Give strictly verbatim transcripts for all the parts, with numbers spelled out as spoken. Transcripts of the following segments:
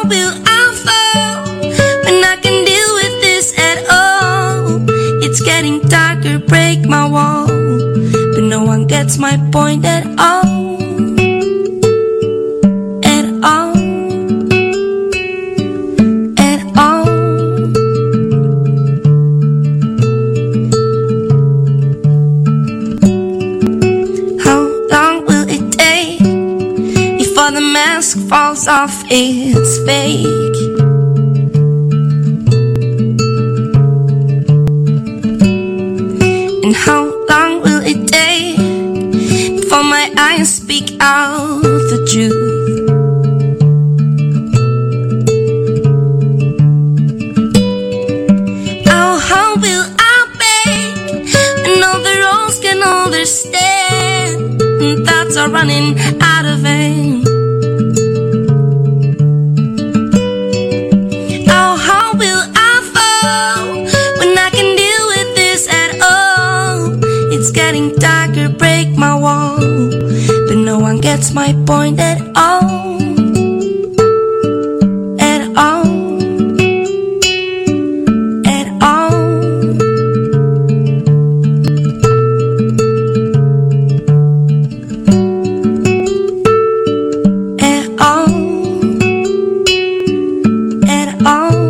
will I fall when I can deal with this at all? It's getting darker, break my wall, but no one gets my point at all. At all. At all. How long will it take before the mask falls off its fake? And how long will it take before my eyes speak out the truth? Oh, how will I break when all the roads can understand and thoughts are running out of aim? Oh, how will I fall when I can deal with this at all? It's getting darker, break my wall, but no one gets my point at all. At all. At all. At all. At all.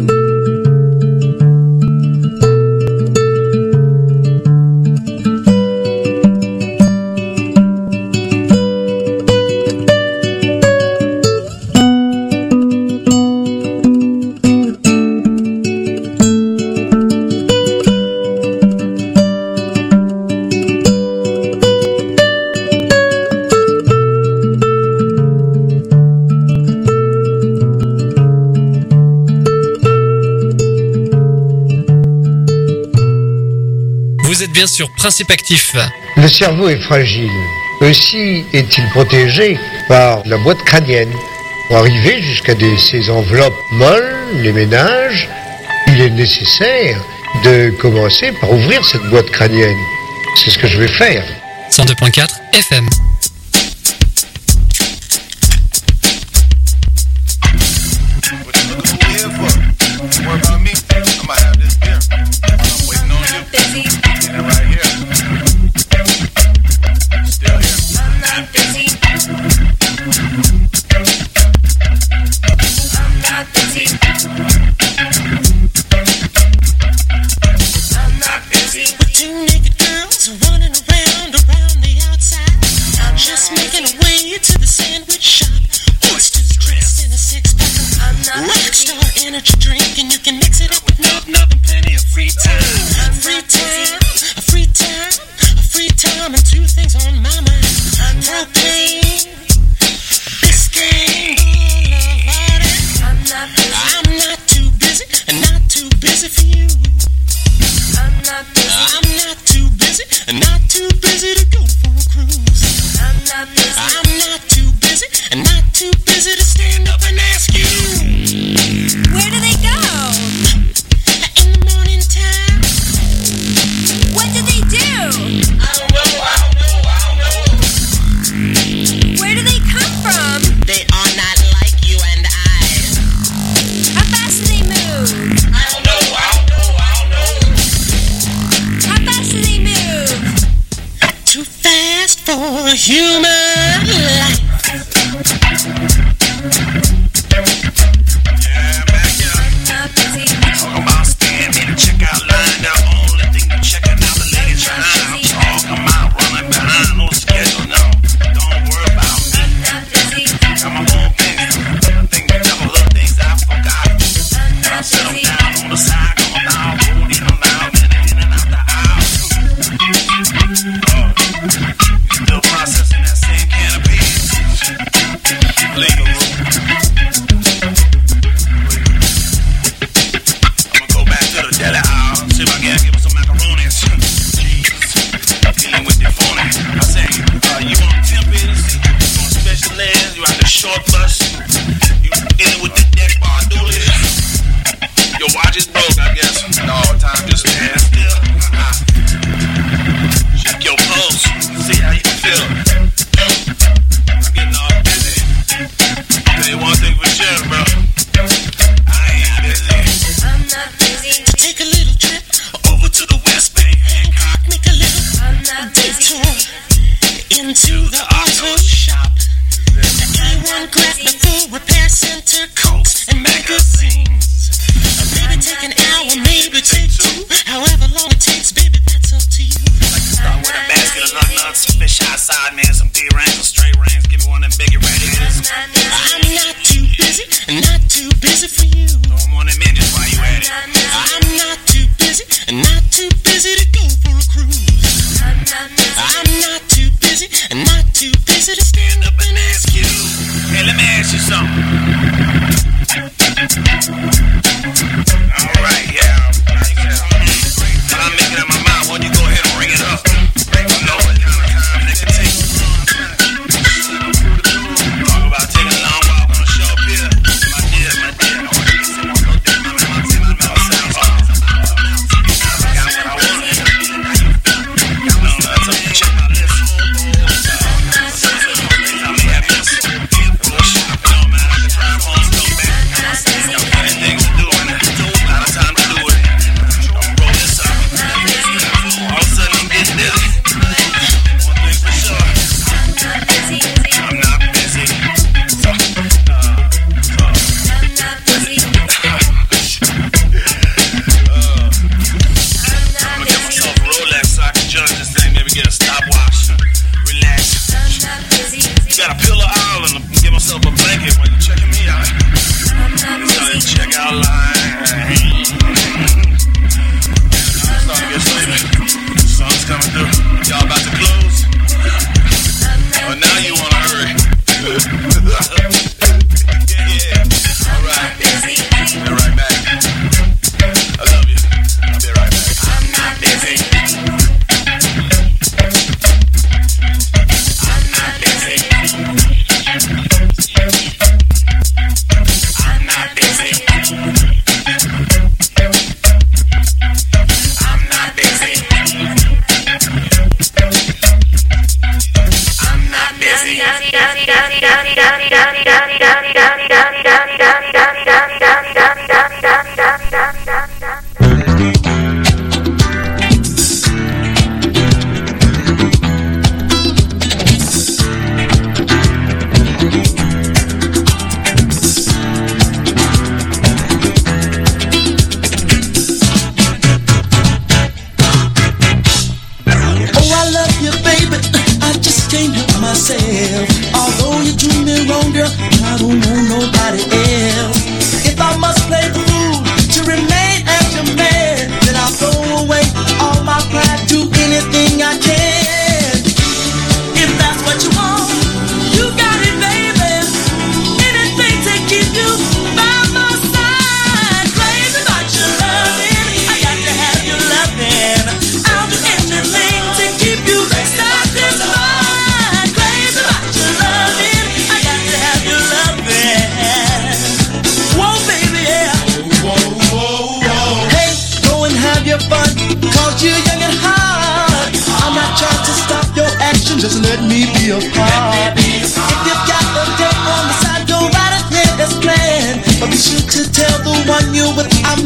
Vous êtes bien sur Principe Actif. Le cerveau est fragile. Aussi est-il protégé par la boîte crânienne. Pour arriver jusqu'à des, ces enveloppes molles, les ménages, il est nécessaire de commencer par ouvrir cette boîte crânienne. C'est ce que je vais faire. cent deux virgule quatre F M. Still processing this.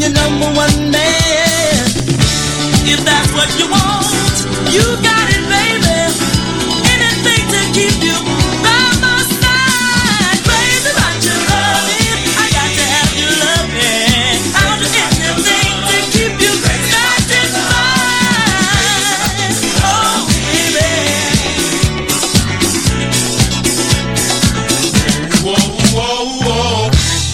your number one man. If that's what you want, you got it, baby. Anything to keep you by my side. Crazy about your loving, I got to have your loving. I'll do anything to keep you satisfied. Oh, baby. Whoa, whoa, whoa.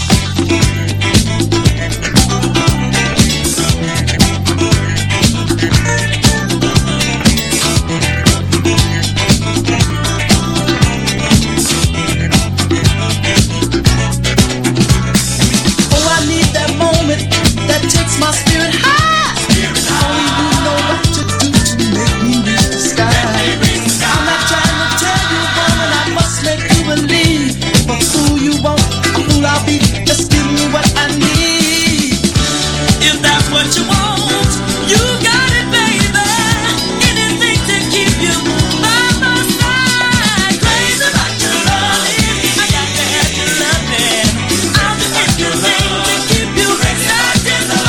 My spirit high. Only you know what to do to make me reach the sky. I'm not trying to tell you, woman, I must make you believe. But fool you won't, a fool I'll be. Just give me what I need. If that's what you want, you got it, baby. Anything to keep you by my side. Crazy about your loving, I got to have your loving. I'll do anything to keep you satisfied.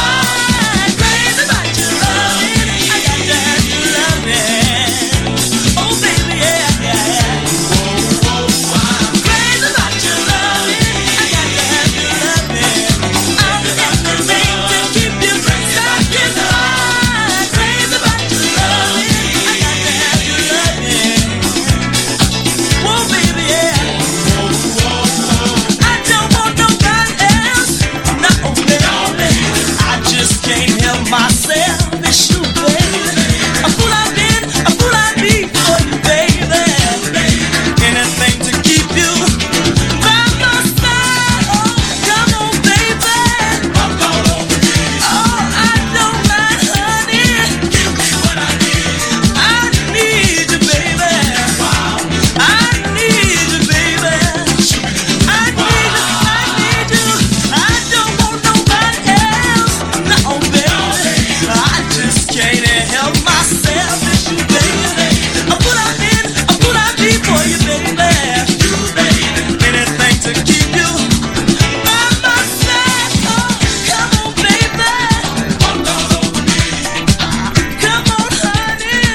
Myself, it's you, baby. A fool I've been, a fool I'd be for you, baby. Anything to keep you by my side. Oh, come on, baby. Oh, I don't mind, honey. Give me what I need. I need you, baby. I need you, baby. I need you, I need you. I don't want nobody else. No, baby. I just can't help myself, it's you, baby. I put out in, I put out deep for you, baby. You, baby. Anything to keep you by my side. Oh, come on, baby. Walk all over me. Come on, honey.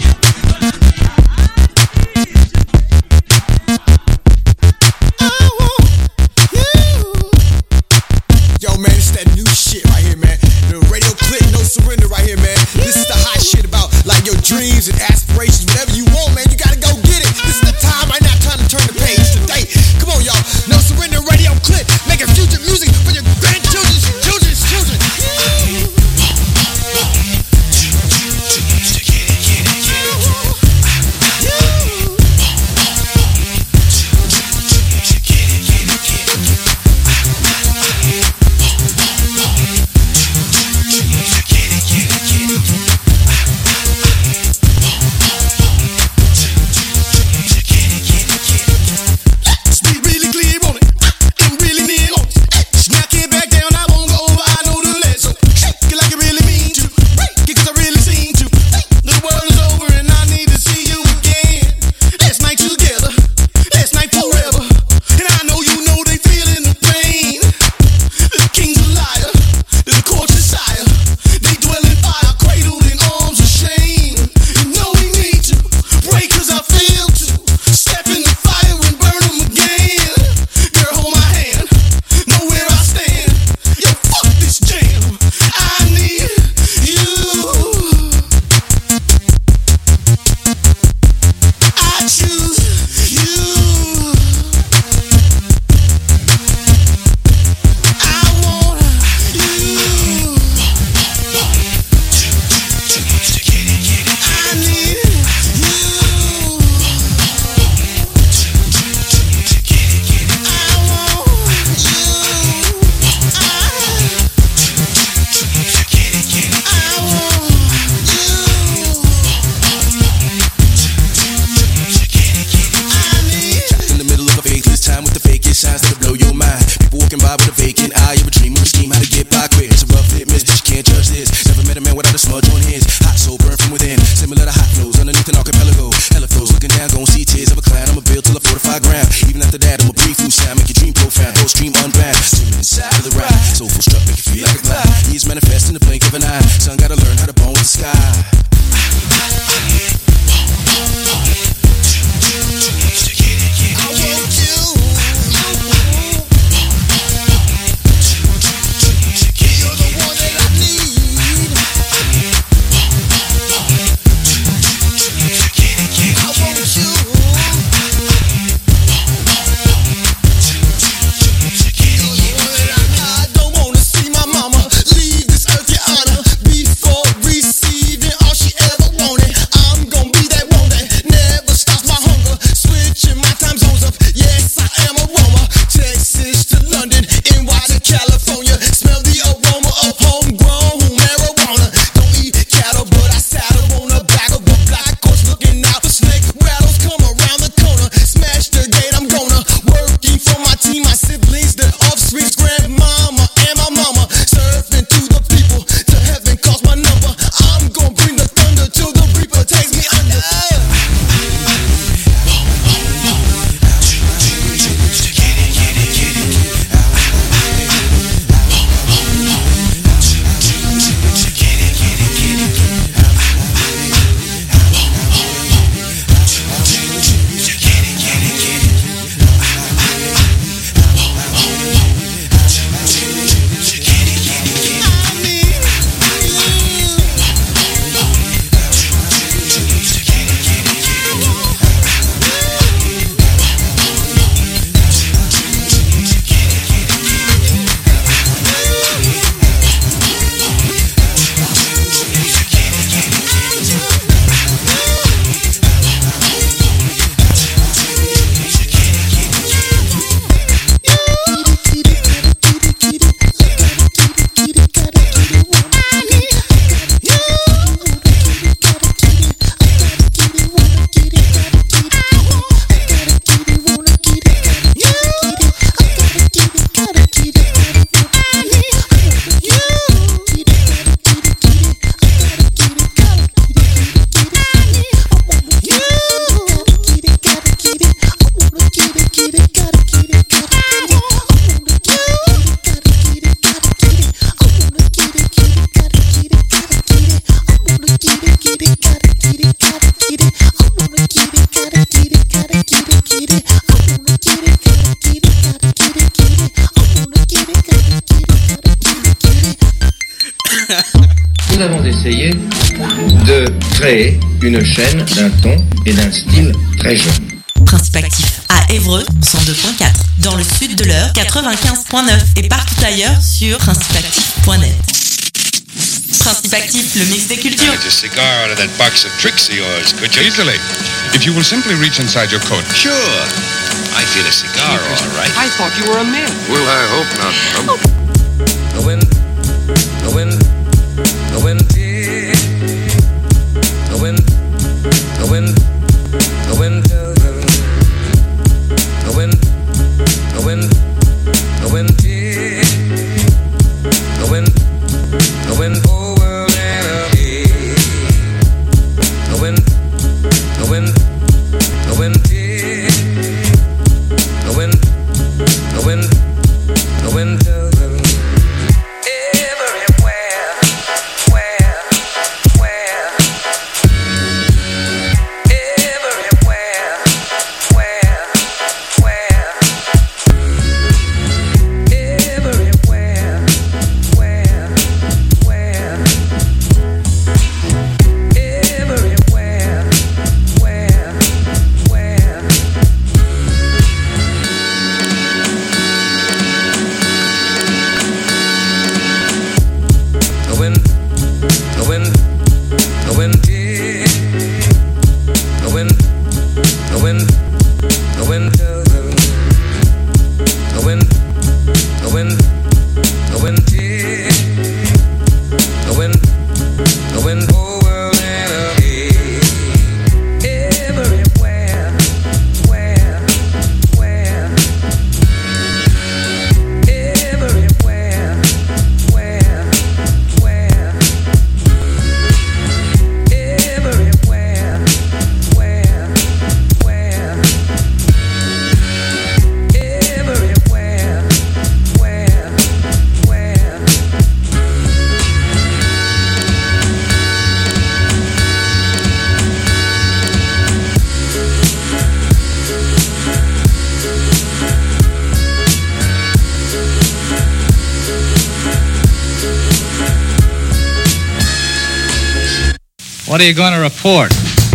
I want you. Yo, man, it's that new shit right here, man. The radio clip, no surrender right here, man. This is the hot shit about like your dreams and aspirations, whatever you want, man. You gotta go get it. This is the time, right now, time to turn the page today. Come on, y'all. No surrender radio clip, making future music for your grandchildren's children's children. dreams manifest in the blink of an eye. Son gotta learn how to bone with the sky. Nous avons essayé de créer une chaîne d'un ton et d'un style très jeune. Principe actif à Évreux, cent deux point quatre. Dans le sud de l'Eure, quatre-vingt-quinze point neuf. Et partout ailleurs sur principe actif point net. Principe actif, le mix des cultures. Get a cigar out of that box of tricks of yours, could you? Easily. If you will simply reach inside your coat. Sure. I feel a cigar, all right. I thought you were a man. Well, I hope not. Oh. The wind, the wind, the wind, the wind, the wind, the wind, the wind, the wind, the wind, the wind, the wind, oh world enemy. The wind, the wind, the wind, the wind, the wind, the wind, the wind. What are you going to report?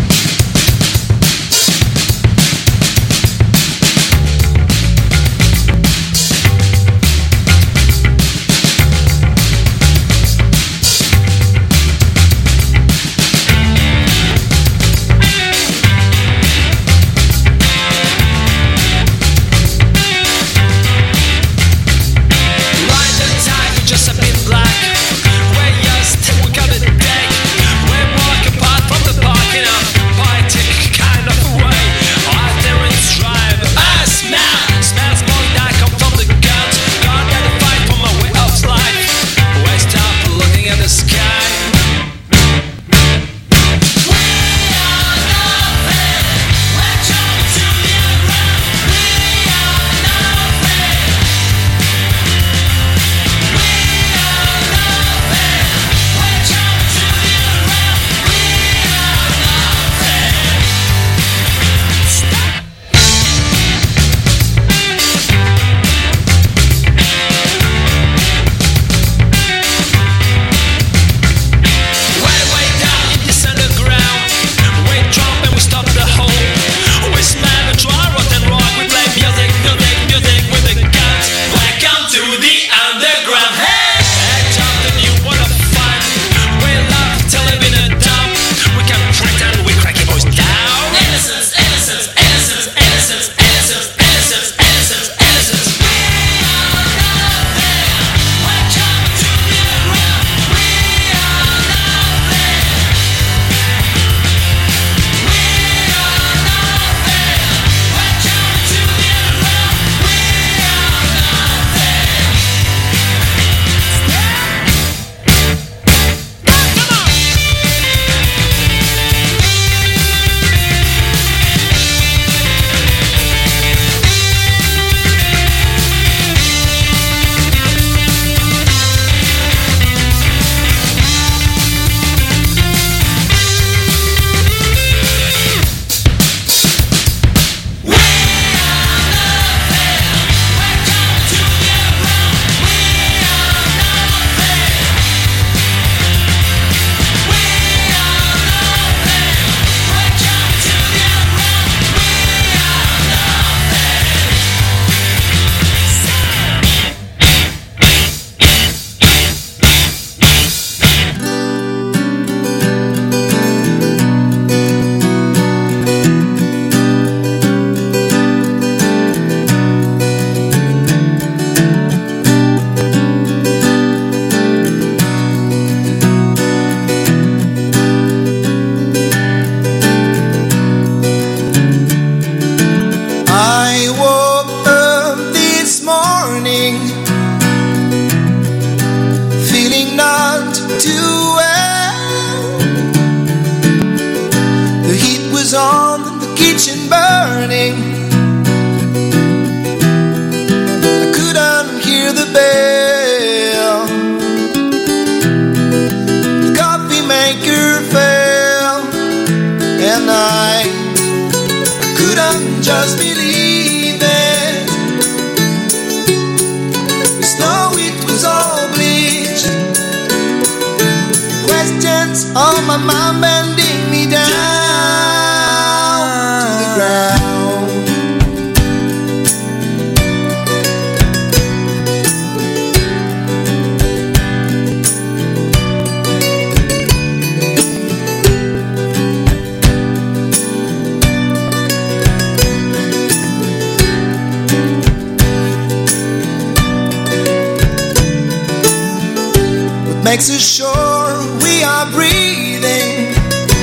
Makes us sure we are breathing.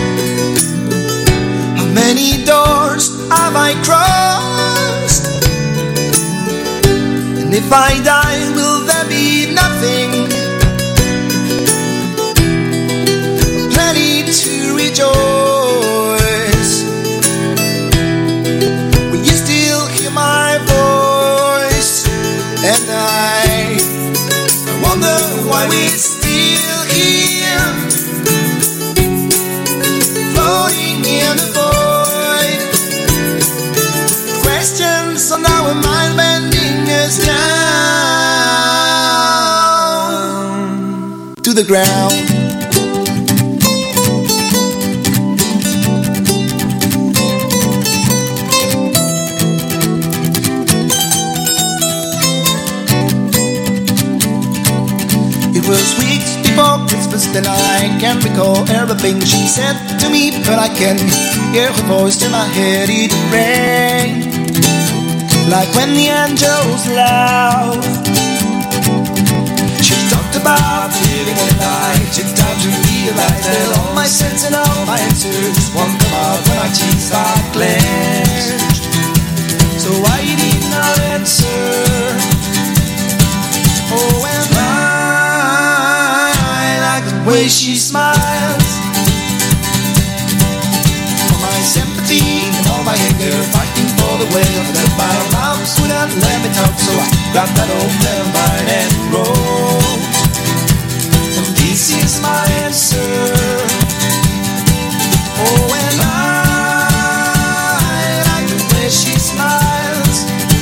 How many doors have I crossed? And if I die, will there be nothing? Plenty to rejoice. Will you still hear my voice? And I, I wonder why we still here, floating in the void. Questions on our mind bending us down to the ground. was weeks before Christmas, then I can't recall everything she said to me, but I can hear her voice in my head, it rang like when the angels laugh. She talked about living a life, took time to realize that all my sense and all my answers won't come out when my teeth are clenched. So I did not answer. Oh, and I like the way she smiles. For my sympathy and all my anger, fighting for the will that my mouth wouldn't let me talk. So I grabbed that old landmine and wrote, and this is my answer. Oh, and I like the way she smiles.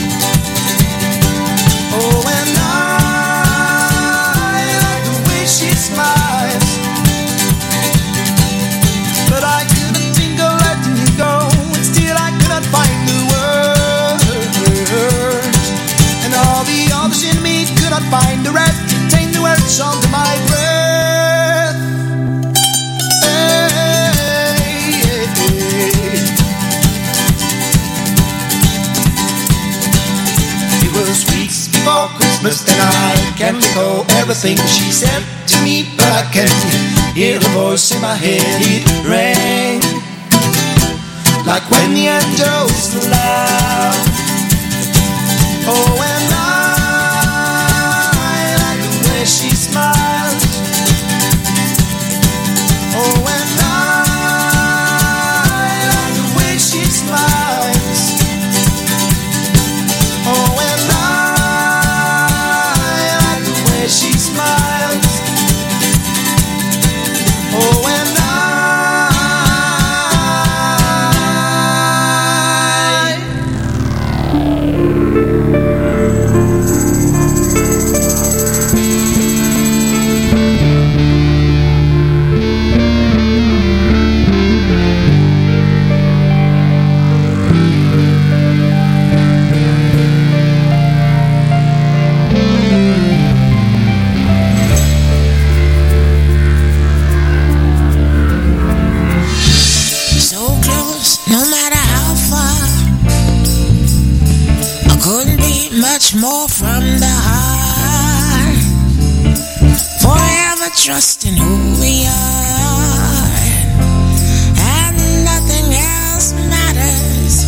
Oh, and I like the way she smiles. But I couldn't think of letting you go, and still I couldn't find the words. And all the others in me could not find the rest to contain the words onto my breath. Hey, hey, hey. It was weeks before Christmas, then I can't recall everything she said to me, but I can hear her voice in my head, it rang like when the angels laugh. Oh, and I like the way she smiles. Oh, and I like the way she smiles. Oh, and I like the way she smiles. Oh, and I So close, no matter how far. I couldn't be much more from the heart. Forever trusting who we are, and nothing else matters.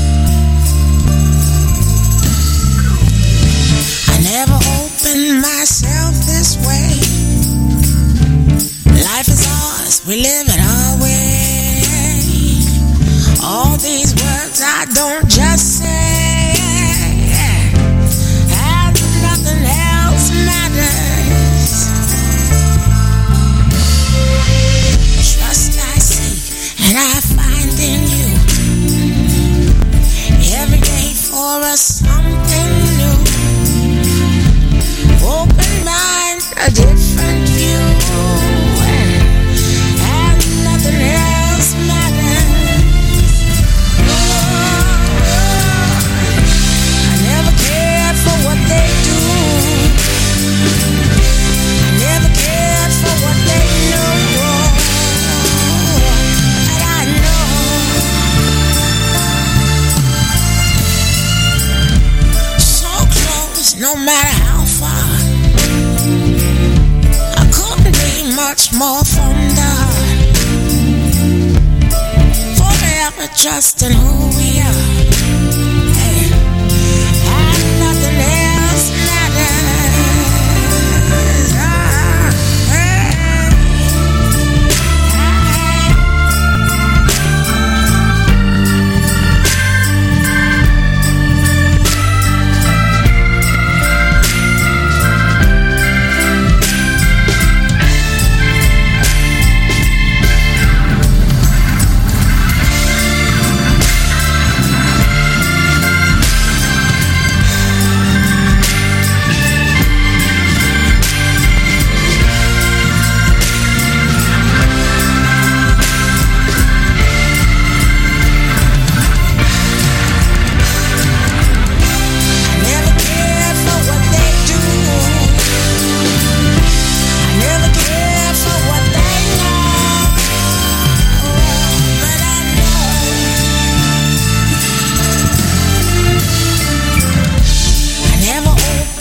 I never opened myself this way. Life is ours, we live it our way. All these words I don't just say, and nothing else matters. Trust I seek and I find in you. Every day for us something new. Open mind, a different view, and nothing else matters. I never cared for what they do. I never cared for what they know. But I know so close, no matter how far. I couldn't be much more from the heart. Forever trusting who we are. And nothing else matters. Ah, hey.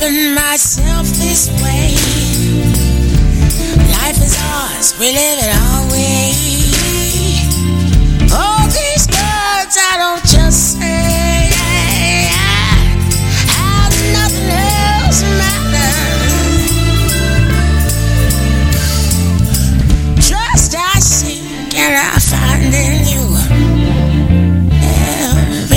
loving myself this way. Life is ours, we live it our way. All these words I don't just say.